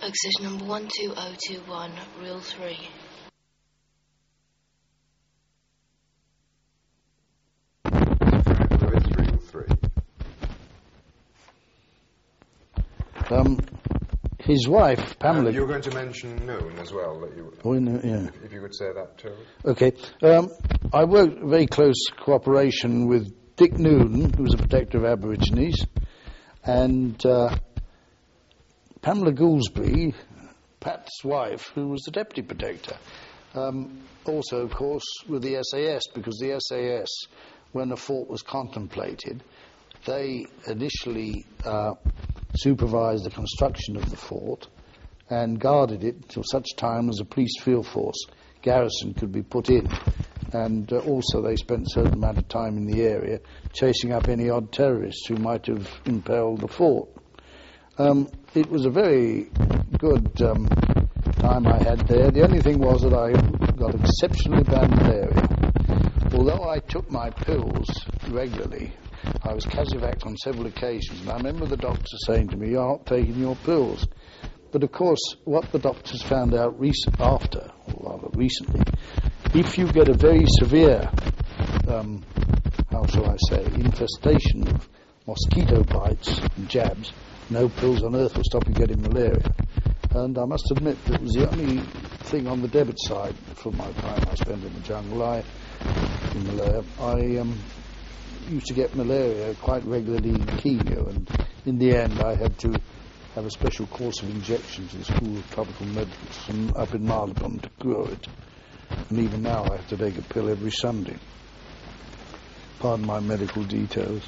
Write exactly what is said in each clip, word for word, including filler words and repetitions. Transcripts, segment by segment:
Position number one two oh two one, reel three. Reel three. Um, his wife, Pamela... Um, you were going to mention Noon as well. That you, oh, no, yeah. If, if you could say that too. Okay. Um, I worked very close cooperation with Dick Noon, who was a protector of Aborigines, and uh, Pamela Goolsby, Pat's wife, who was the deputy protector. Um, also, of course, with the S A S, because the S A S, when the fort was contemplated, they initially uh, supervised the construction of the fort and guarded it until such time as a police field force garrison could be put in. And uh, also they spent a certain amount of time in the area chasing up any odd terrorists who might have impelled the fort. Um, it was a very good um, time I had there. The only thing was that I got exceptionally bad malaria. Although I took my pills regularly, I was casevaced on several occasions, and I remember the doctor saying to me, "You're not taking your pills." But of course, what the doctors found out rec- after, or rather recently, if you get a very severe, um, how shall I say, infestation of mosquito bites and jabs, no pills on earth will stop you getting malaria. And I must admit that it was the only thing on the debit side from my time I spent in the jungle. I, in Malaya, I um, used to get malaria quite regularly in Kenya, and in the end I had to have a special course of injections in the School of Tropical Medicine up in Marylebone to cure it. And even now I have to take a pill every Sunday. Pardon my medical details.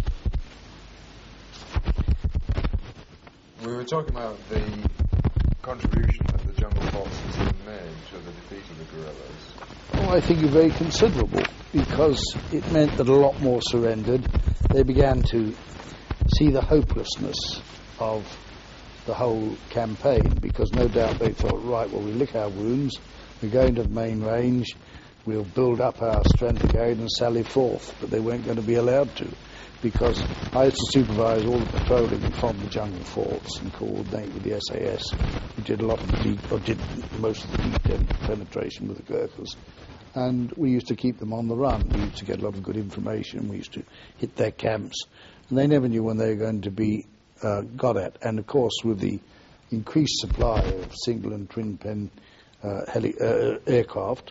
We were talking about the contribution that the jungle forces had made to the defeat of the guerrillas. Oh, I think it's very considerable, because it meant that a lot more surrendered. They began to see the hopelessness of the whole campaign, because no doubt they thought, right, well, we lick our wounds, we go into the main range, we'll build up our strength again and sally forth. But they weren't going to be allowed to, because I used to supervise all the patrolling from the jungle forts and coordinate with the S A S, who did a lot of the deep, or did most of the deep penetration with the Gurkhas. And we used to keep them on the run. We used to get a lot of good information. We used to hit their camps, and they never knew when they were going to be uh, got at. And of course, with the increased supply of single and twin pen uh, heli- uh, aircraft,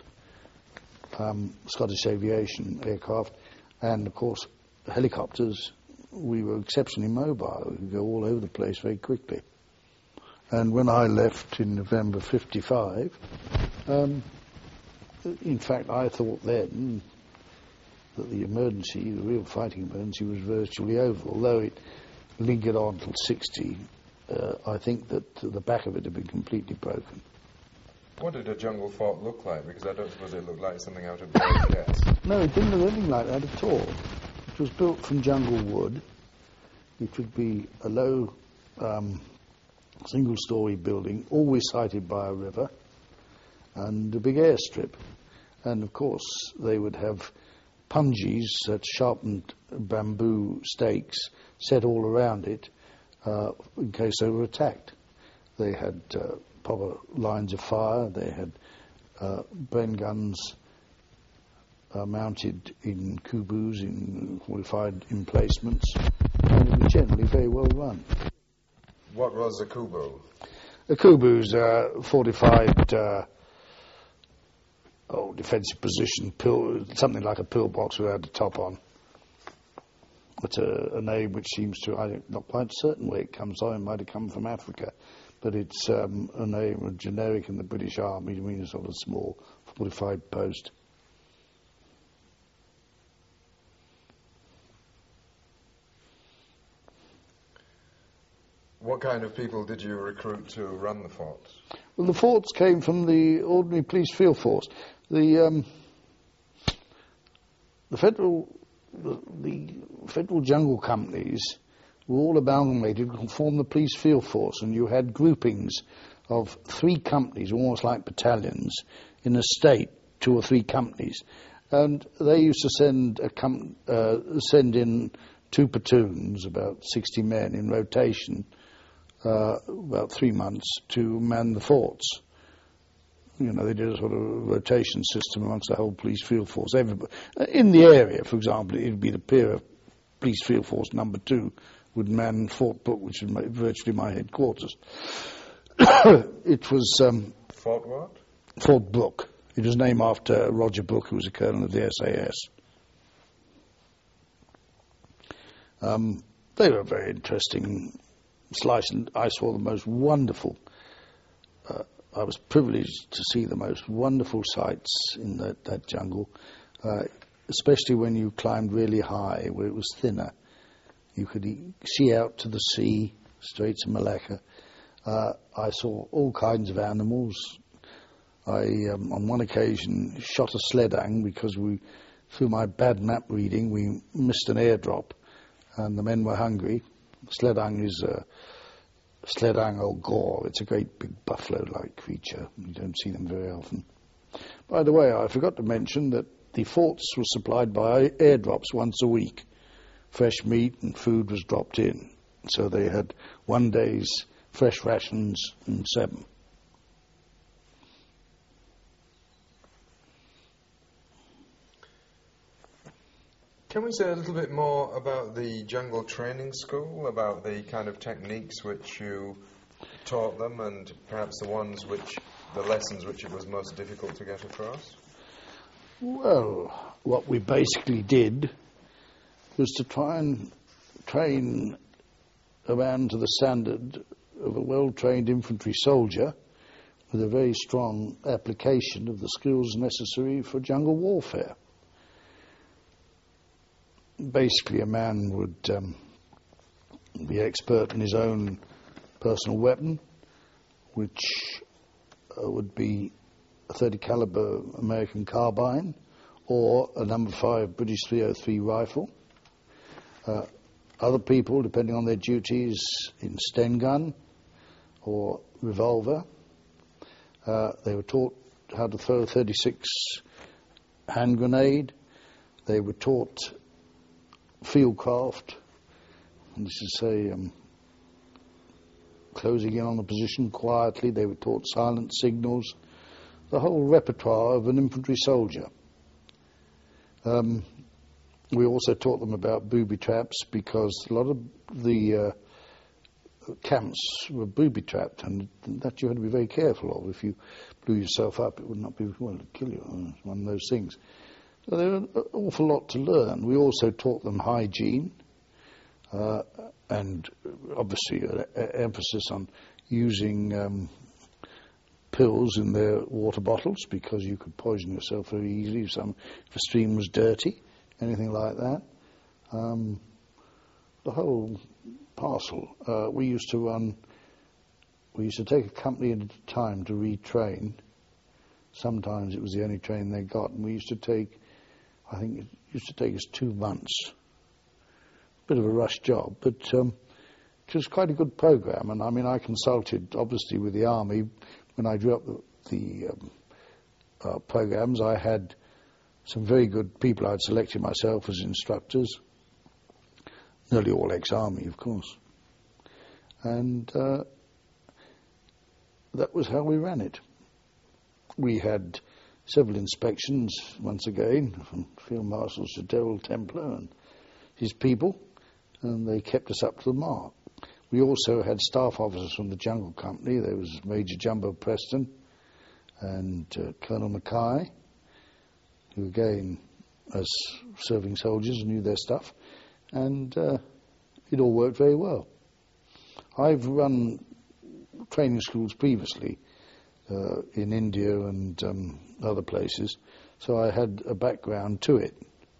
um, Scottish Aviation aircraft, and of course helicopters, we were exceptionally mobile. We could go all over the place very quickly. And when I left in November fifty-five, um, in fact, I thought then that the emergency, the real fighting emergency, was virtually over. Although it lingered on till sixty, uh, I think that the back of it had been completely broken. What did a jungle fort look like? Because I don't suppose it looked like something out of Black Death. No, it didn't look anything like that at all. It was built from jungle wood. It would be a low, um, single-storey building, always sited by a river, and a big airstrip. And of course, they would have punjees, such sharpened bamboo stakes, set all around it uh, in case they were attacked. They had uh, proper lines of fire. They had uh, Bren guns uh, mounted in kubus, in fortified emplacements, and it was generally very well run. What was a kubu? A kubu's uh, fortified uh, oh, defensive position, pill, something like a pillbox without a top on. It's a, a name which seems to, I'm not quite certain where it comes from. It might have come from Africa, but it's um, a name, a generic in the British Army, means a sort of small fortified post. What kind of people did you recruit to run the forts? Well, the forts came from the ordinary police field force. The um, the federal the, the federal jungle companies were all amalgamated to form the police field force, and you had groupings of three companies, almost like battalions, in a state, two or three companies, and they used to send a com- uh, send in two platoons, about sixty men in rotation, uh, about three months to man the forts. You know, they did a sort of rotation system amongst the whole police field force. Everybody, in the area, for example, it would be the Peer Police Field Force number two would man Fort Brooke, which is my, virtually my headquarters. It was um, Fort what? Fort Brooke. It was named after Roger Brooke, who was a colonel of the S A S. Um, they were a very interesting slice, and I saw the most wonderful. Uh, I was privileged to see the most wonderful sights in that, that jungle, uh, especially when you climbed really high, where it was thinner. You could e- see out to the sea, Straits of Malacca. Uh, I saw all kinds of animals. I, um, on one occasion, shot a sledang because we, through my bad map reading, we missed an airdrop, and the men were hungry. Sledang is a Sledang or gore. It's a great big buffalo-like creature. You don't see them very often. By the way, I forgot to mention that the forts were supplied by airdrops once a week. Fresh meat and food was dropped in. So they had one day's fresh rations and seven. Can we say a little bit more about the jungle training school, about the kind of techniques which you taught them, and perhaps the ones which, the lessons which it was most difficult to get across? Well, what we basically did was to try and train a man to the standard of a well-trained infantry soldier with a very strong application of the skills necessary for jungle warfare. Basically, a man would um, be expert in his own personal weapon, which uh, would be a thirty caliber American carbine or a number five British three oh three rifle. Uh, other people, depending on their duties, in Sten gun or revolver. Uh, they were taught how to throw a thirty-six hand grenade. They were taught fieldcraft, and this is to say um, closing in on the position quietly. They were taught silent signals, the whole repertoire of an infantry soldier. Um, we also taught them about booby traps, because a lot of the uh, camps were booby trapped, and that you had to be very careful of. If you blew yourself up, it would not be well to kill you. It's one of those things. So there was an awful lot to learn. We also taught them hygiene, uh, and obviously an emphasis on using um, pills in their water bottles, because you could poison yourself very easily if, some, if a stream was dirty, anything like that. Um, the whole parcel. Uh, we used to run, we used to take a company at a time to retrain. Sometimes it was the only train they got, and we used to take, I think it used to take us two months. Bit of a rush job, but um, it was quite a good program. And I mean, I consulted obviously with the army when I drew up the, the um, uh, programs. I had some very good people I'd selected myself as instructors, nearly all ex-army, of course. And uh, that was how we ran it. We had several inspections, once again, from Field Marshal Sir Darrell Templar and his people, and they kept us up to the mark. We also had staff officers from the Jungle Company. There was Major Jumbo Preston and uh, Colonel Mackay, who again, as serving soldiers, knew their stuff, and uh, it all worked very well. I've run training schools previously uh, in India and um, other places, so I had a background to it.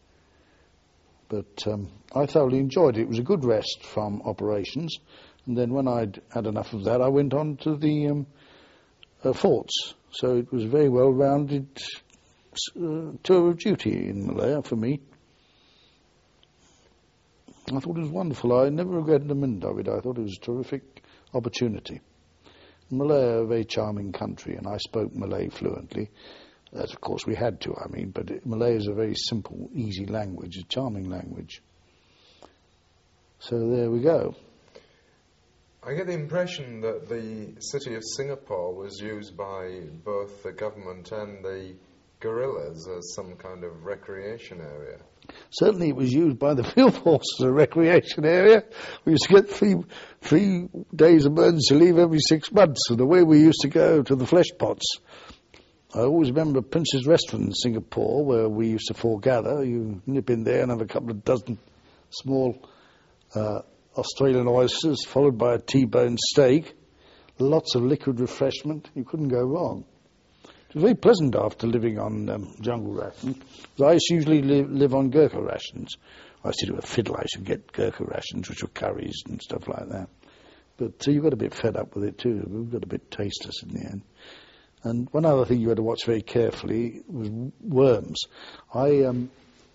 But um, I thoroughly enjoyed it. It was a good rest from operations, and then when I'd had enough of that, I went on to the um, uh, forts. So it was a very well-rounded uh, tour of duty in Malaya for me. I thought it was wonderful. I never regretted a minute of it. I thought it was a terrific opportunity. Malaya, a very charming country, and I spoke Malay fluently. As of course we had to, I mean, but it, Malay is a very simple, easy language, a charming language. So there we go. I get the impression that the city of Singapore was used by both the government and the guerrillas as some kind of recreation area. Certainly it was used by the field force as a recreation area. We used to get three, three days emergency leave every six months, and away we used to go to the flesh pots. I always remember Prince's Restaurant in Singapore, where we used to foregather. You nip in there and have a couple of dozen small uh, Australian oysters, followed by a T-bone steak, lots of liquid refreshment. You couldn't go wrong. It was very pleasant after living on um, jungle rations. I used to usually live, live on Gurkha rations. I used to do a fiddle. I used to get Gurkha rations, which were curries and stuff like that. But uh, you got a bit fed up with it too. We got a bit tasteless in the end. And one other thing you had to watch very carefully was worms. I um,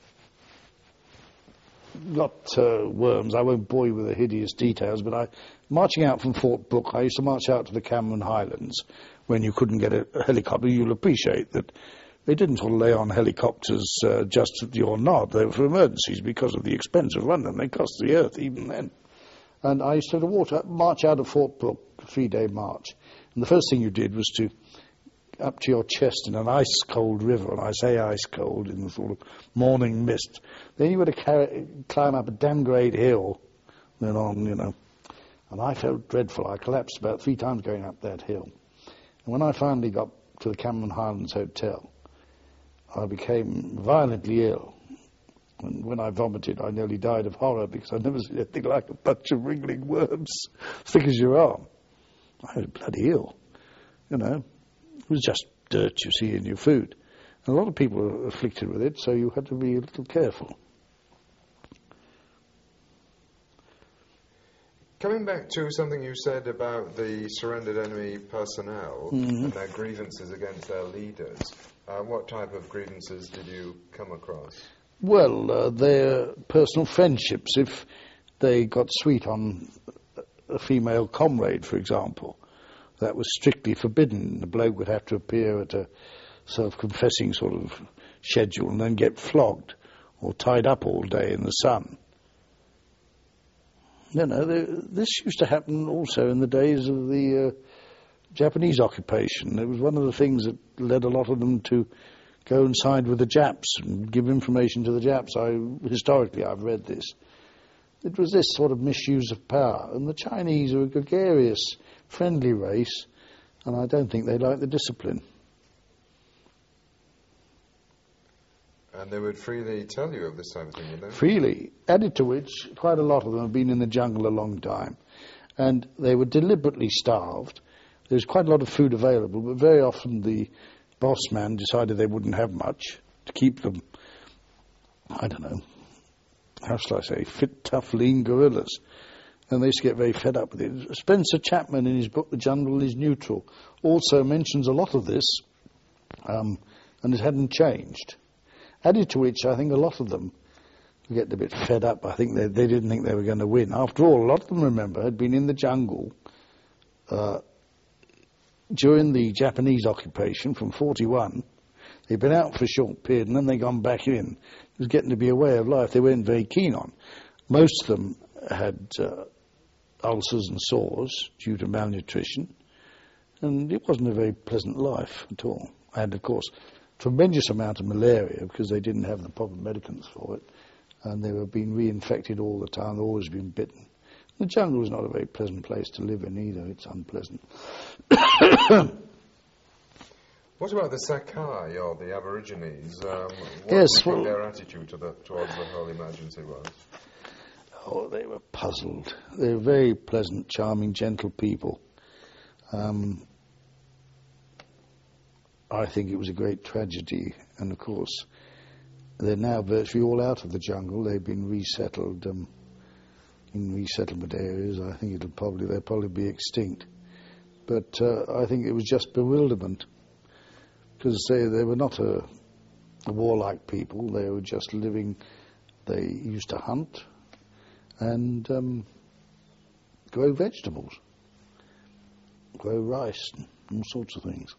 got uh, worms. I won't bore you with the hideous details, but I, marching out from Fort Brooke, I used to march out to the Cameron Highlands when you couldn't get a, a helicopter. You'll appreciate that they didn't sort of lay on helicopters uh, just at your nod. They were for emergencies because of the expense of running them. They cost the earth even then. And I used to water, march out of Fort Brooke, a three-day march. And the first thing you did was to up to your chest in an ice-cold river, and I say ice-cold in the sort of morning mist. Then you had to carry, climb up a damn great hill, then on, you know. And I felt dreadful. I collapsed about three times going up that hill. And when I finally got to the Cameron Highlands Hotel, I became violently ill. And when I vomited, I nearly died of horror because I'd never seen anything like a bunch of wriggling worms thick as your arm. I was bloody ill, you know. It was just dirt you see in your food. And a lot of people are afflicted with it, so you had to be a little careful. Coming back to something you said about the surrendered enemy personnel mm-hmm. and their grievances against their leaders, uh, what type of grievances did you come across? Well, uh, their personal friendships. If they got sweet on a female comrade, for example, that was strictly forbidden. The bloke would have to appear at a self-confessing sort of schedule and then get flogged or tied up all day in the sun. You know, they, this used to happen also in the days of the uh, Japanese occupation. It was one of the things that led a lot of them to go and side with the Japs and give information to the Japs. I, historically, I've read this. It was this sort of misuse of power. And the Chinese are a gregarious, friendly race, and I don't think they like the discipline. And they would freely tell you of this type of thing, would they? Freely. Added to which, quite a lot of them have been in the jungle a long time, and they were deliberately starved. There was quite a lot of food available, but very often the boss man decided they wouldn't have much to keep them, I don't know, how shall I say, fit, tough, lean guerrillas. And they used to get very fed up with it. Spencer Chapman, in his book The Jungle is Neutral, also mentions a lot of this, um, and it hadn't changed. Added to which, I think a lot of them were getting a bit fed up. I think they, they didn't think they were going to win. After all, a lot of them, remember, had been in the jungle uh, during the Japanese occupation from forty-one. They'd been out for a short period, and then they'd gone back in. It was getting to be a way of life they weren't very keen on. Most of them had uh, ulcers and sores due to malnutrition, and it wasn't a very pleasant life at all. And, of course, tremendous amount of malaria because they didn't have the proper medicaments for it, and they were being reinfected all the time. They'd always been bitten. The jungle is not a very pleasant place to live in either. It's unpleasant. What about the Sakai, or the Aborigines? Um, what yes, do you well, think their attitude to the, towards the whole emergency was? Oh, they were puzzled. They were very pleasant, charming, gentle people. Um, I think it was a great tragedy, and of course, they're now virtually all out of the jungle. They've been resettled um, in resettlement areas. I think it'll probably they'll probably be extinct. But uh, I think it was just bewilderment, because they they were not a, a warlike people. They were just living. They used to hunt and um, grow vegetables, grow rice, and all sorts of things.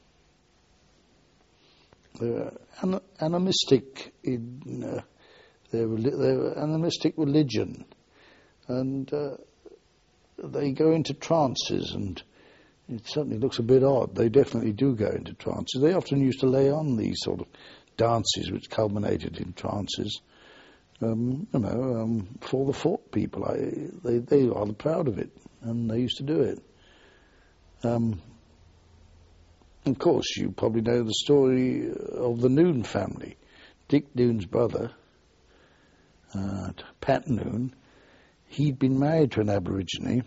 They were an- animistic in uh, their, their animistic religion, and uh, they go into trances, and it certainly looks a bit odd. They definitely do go into trances. They often used to lay on these sort of dances which culminated in trances, um, you know, um, for the fort people. I, they, they are rather proud of it, and they used to do it. Um, of course, you probably know the story of the Noon family. Dick Noon's brother, uh, Pat Noon, he'd been married to an Aborigine,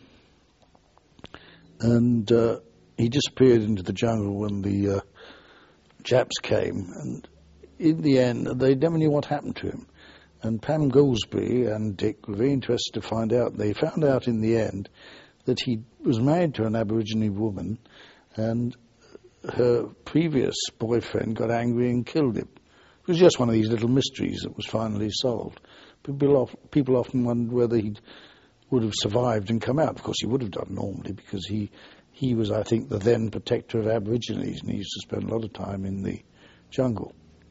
and uh, he disappeared into the jungle when the uh, Japs came, and in the end, they never knew what happened to him. And Pam Goolsbee and Dick were very interested to find out. They found out in the end that he was married to an Aborigine woman, and her previous boyfriend got angry and killed him. It was just one of these little mysteries that was finally solved. People, of, people often wondered whether he would have survived and come out. Of course, he would have done normally, because he, he was, I think, the then protector of Aborigines, and he used to spend a lot of time in the jungle.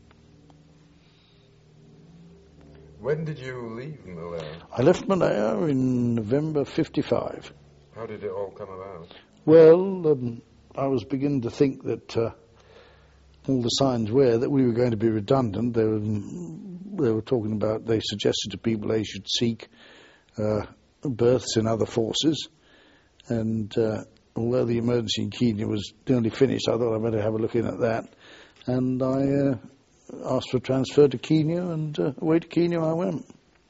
When did you leave Malaya? I left Malaya in November fifty-five. How did it all come about? Well, um, I was beginning to think that uh, all the signs were that we were going to be redundant. They were, they were talking about, they suggested to people they should seek uh, berths in other forces. And uh, although the emergency in Kenya was nearly finished, I thought I'd better have a look in at that. And I uh, asked for a transfer to Kenya, and uh, away to Kenya I went.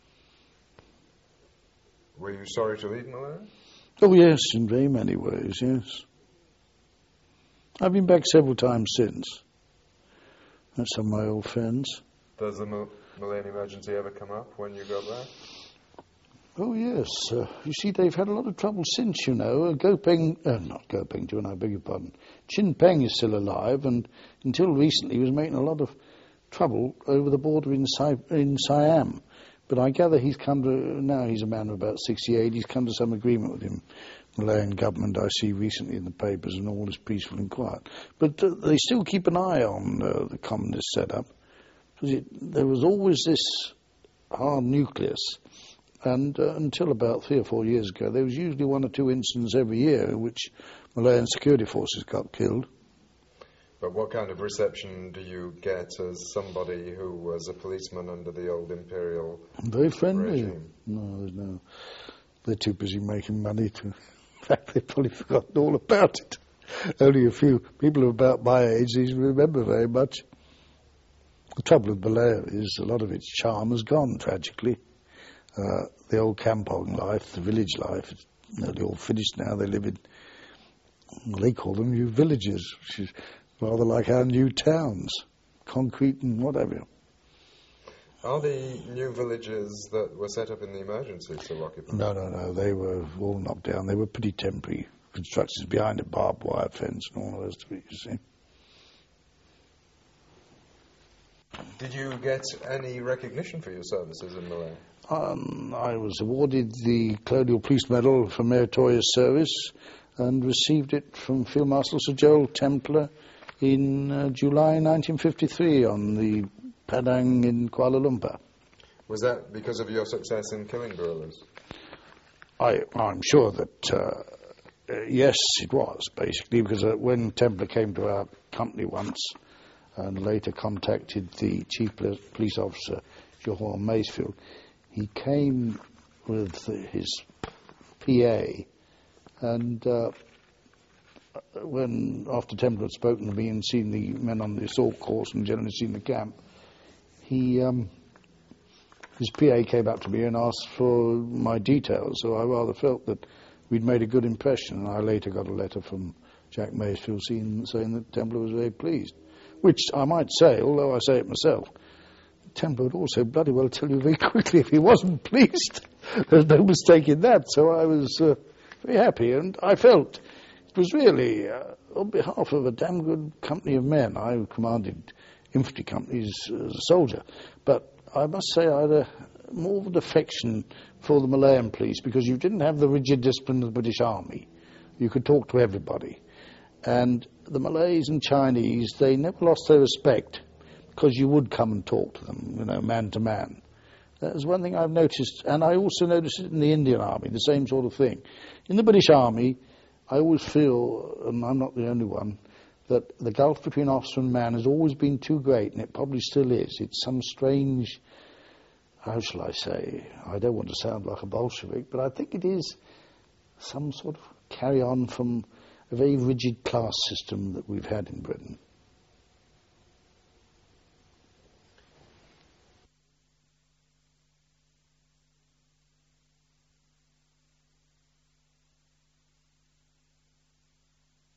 Were you sorry to leave Malaya? Oh, yes, in very many ways, yes. I've been back several times since. Met some of my old friends. Does the Mal- Malayan emergency ever come up when you go back? Oh, yes. Uh, you see, they've had a lot of trouble since, you know. Uh, Gopeng, uh, not Gopeng, Juan, I beg your pardon. Chin Peng is still alive, and until recently was making a lot of trouble over the border in, Si- in Siam. But I gather he's come to, now he's a man of about sixty-eight, he's come to some agreement with him. Malayan government, I see recently in the papers, and all is peaceful and quiet. But uh, they still keep an eye on uh, the communist setup, because it, there was always this hard nucleus, and uh, until about three or four years ago, there was usually one or two incidents every year in which Malayan security forces got killed. But what kind of reception do you get as somebody who was a policeman under the old imperial Very friendly. regime? No, there's no. They're too busy making money to. In fact, they've probably forgotten all about it. Only a few people about my age even remember very much. The trouble with Malaya is a lot of its charm has gone, tragically. Uh, the old kampong life, the village life, it's nearly all finished now. They live in, well, they call them new villages, which is rather like our new towns, concrete and whatever. Are the new villages that were set up in the emergency still occupied? No, no, no. They were all knocked down. They were pretty temporary constructions behind a barbed wire fence and all the rest of it, you see. Did you get any recognition for your services in Malaya? Um, I was awarded the Colonial Police Medal for Meritorious Service and received it from Field Marshal Sir Gerald Templer in uh, July nineteen fifty-three on the Padang in Kuala Lumpur. Was that because of your success in killing guerrillas? I, I'm sure that, uh, uh, yes, it was, basically, because uh, when Templer came to our company once and later contacted the chief police officer, Johor Masefield, he came with his P A, and uh, when, after Templer had spoken to me and seen the men on the assault course and generally seen the camp, he, um, his P A came up to me and asked for my details, so I rather felt that we'd made a good impression, and I later got a letter from Jack Masefield saying, saying that Templer was very pleased, which I might say, although I say it myself, Templer would also bloody well tell you very quickly if he wasn't pleased. There's no mistake in that, so I was uh, very happy, and I felt it was really, uh, on behalf of a damn good company of men. I commanded infantry companies as a soldier, but I must say I had a, more of an affection for the Malayan police because you didn't have the rigid discipline of the British Army. You could talk to everybody. And the Malays and Chinese, they never lost their respect because you would come and talk to them, you know, man to man. That's one thing I've noticed, and I also noticed it in the Indian Army, the same sort of thing. In the British Army, I always feel, and I'm not the only one, that the gulf between officer and man has always been too great, and it probably still is. It's some strange, how shall I say, I don't want to sound like a Bolshevik, but I think it is some sort of carry-on from a very rigid class system that we've had in Britain.